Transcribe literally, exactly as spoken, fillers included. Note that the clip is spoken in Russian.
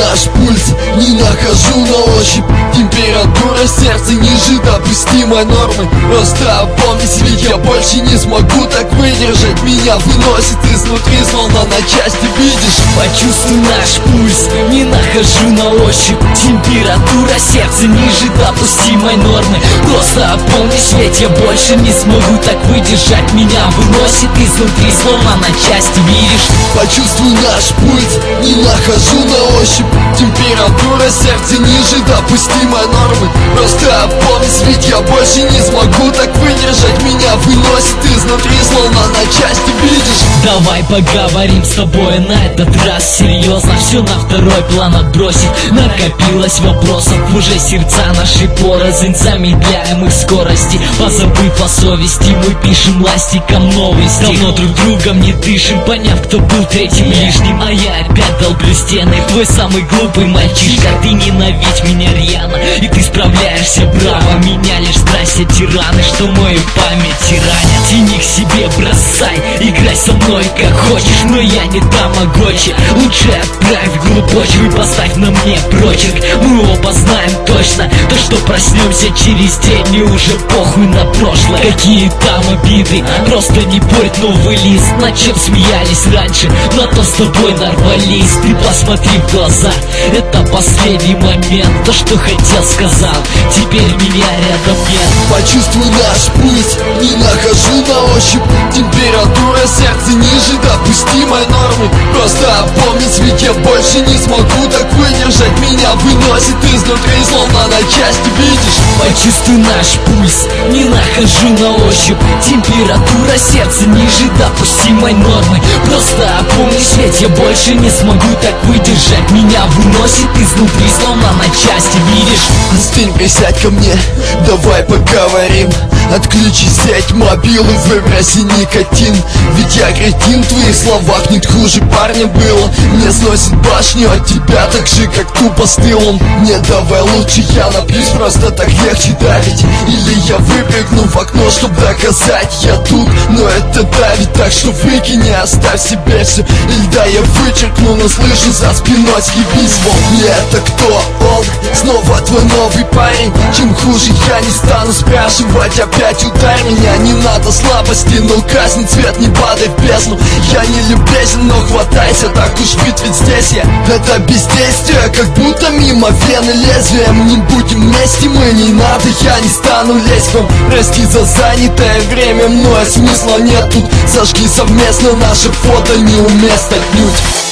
наш пульс, не нахожу на ощупь. Температура сердца ниже допустимой нормы. Просто опомнись, ведь я больше не смогу так выдержать. Меня выносит изнутри, словно на части, видишь? Почувствуй наш пульс, не нахожу на ощупь. Температура сердца ниже допустимой нормы. Просто опомнись, ведь я больше не смогу так выдержать. Меня выносит изнутри, словно на части, видишь? Почувствуй наш пульс, не нахожу на ощупь. Температура сердца ниже допустимой нормы. Просто опомнись, ведь я больше не смогу так выдержать. Меня выносит изнутри, словно на части, видишь? Давай поговорим с тобой на этот раз серьезно. Все на второй план отбросить. Накопилось вопросов, уже сердца наши порознь. Замедляем их скорости, позабыв о совести. Мы пишем ластиком новости. Давно друг другом не дышим, поняв, кто был третьим лишним. А я опять долблю стены, твой самый глупый мальчишка. Ты ненавидь меня рьяно, и ты справляешься браво. Меня лишь страсти тираны, что мою память тиранят. Тяни к себе, бросай, играй со мной как хочешь. Но я не тамагочи, лучше отправь вглубь почву и поставь на мне прочерк. Мы оба знаем точно, то что проснемся через день, и уже похуй на прошлое. Какие там обиды, просто не порть новый лист. Над чем смеялись раньше, на то с тобой нарвались. Ты посмотри в глаза, это последний момент. То, что хотел, сказал, теперь меня рядом нет. Почувствуй наш пульс, не нахожу на ощупь. Температура сердца ниже допустимой нормы. Просто опомнись, ведь я больше не смогу так выдержать. Меня выносит изнутри, словно на части, видишь? Почувствуй наш пульс, не нахожу на ощупь. Температура сердца ниже допустимой нормы. Просто опомнись, ведь я больше не смогу так выдержать. Меня выносит изнутри, словно на части, видишь? Остынь, присядь ко мне, давай поговорим. Отключи сеть, мобилы, выброси никотин. Ведь я кретин, в твоих словах нет хуже парня было. Мне сносит башню от тебя так же, как тупо стылом. Не, давай лучше я напьюсь, просто так легче давить. Или я выпрыгну в окно, чтоб доказать, я тут. Но это давит, так что выкини, оставь себе все. Или да, я вычеркну, но слышу за спиной съебись вон. И это кто он? Снова твой новый парень. Чем хуже я не стану спрашивать, опять ударь меня. Не надо слабости, но красный цвет не падай в бездну. Я не любезен, но хватайся, так уж ведь ведь здесь я. Это бездействие, как будто мимо вены лезвия. Мы не будем вместе, мы не надо, я не стану лезть вам. Прости за занятое время, мною смысла нет тут. Сожги совместно наше фото, неуместно отнюдь.